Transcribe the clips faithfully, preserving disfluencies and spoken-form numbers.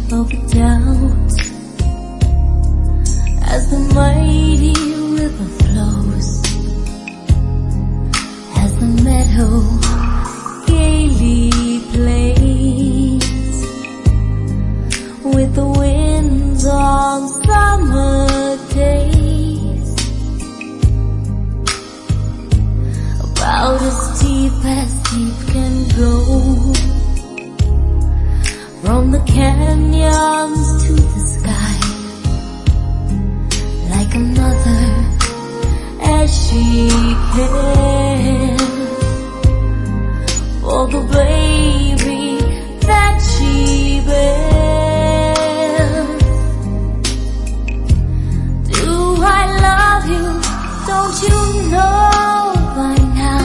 of doubt as the mighty river flows, as the meadow gaily plays with the winds on summer days, about as deep as deep can go, from the canyons to the sky, like a mother as she cares for the baby that she bears. Do I love you? Don't you know by now?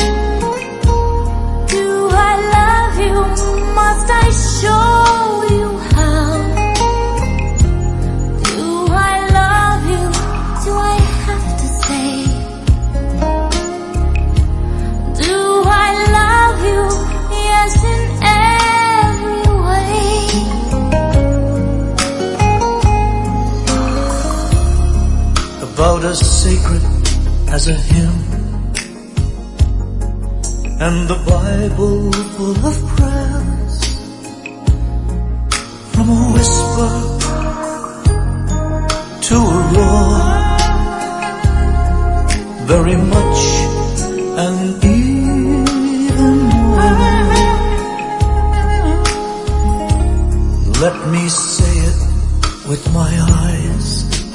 Do I love you? Must I show you how? Do I love you? Do I have to say? Do I love you? Yes, in every way. About as sacred as a hymn, and the Bible full of prayers, from a whisper to a roar, very much and even more. Let me say it with my eyes,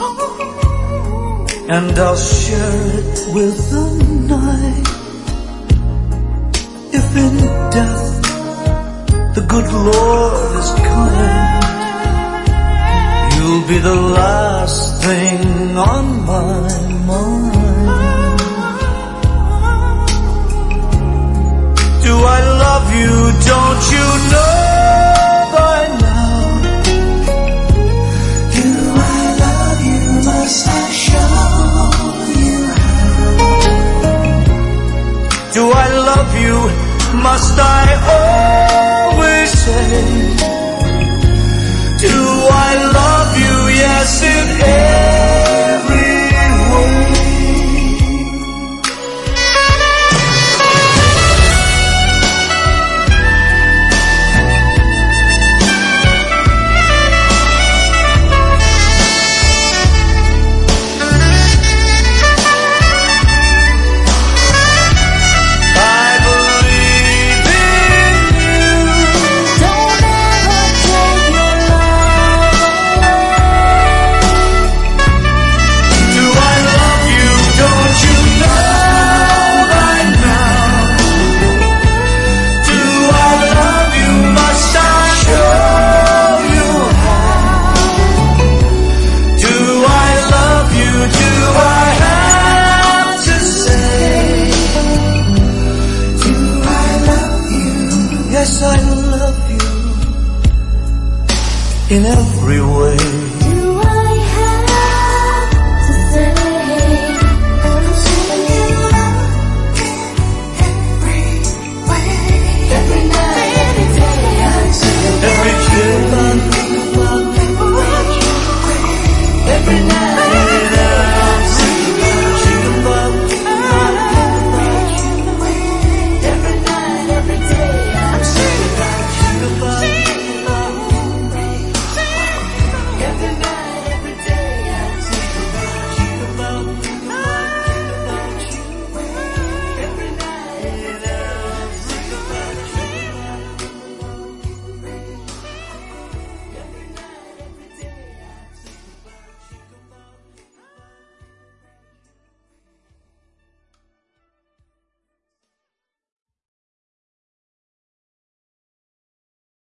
and I'll share it with the night. If in death the good Lord is kind, you'll be the last thing on my mind. Do I love you? Don't you know by now? Do I love you? Must I show you how? Do I love you? Must I always say? Do I love you? Yes, in every way. Yes, I love you in every way.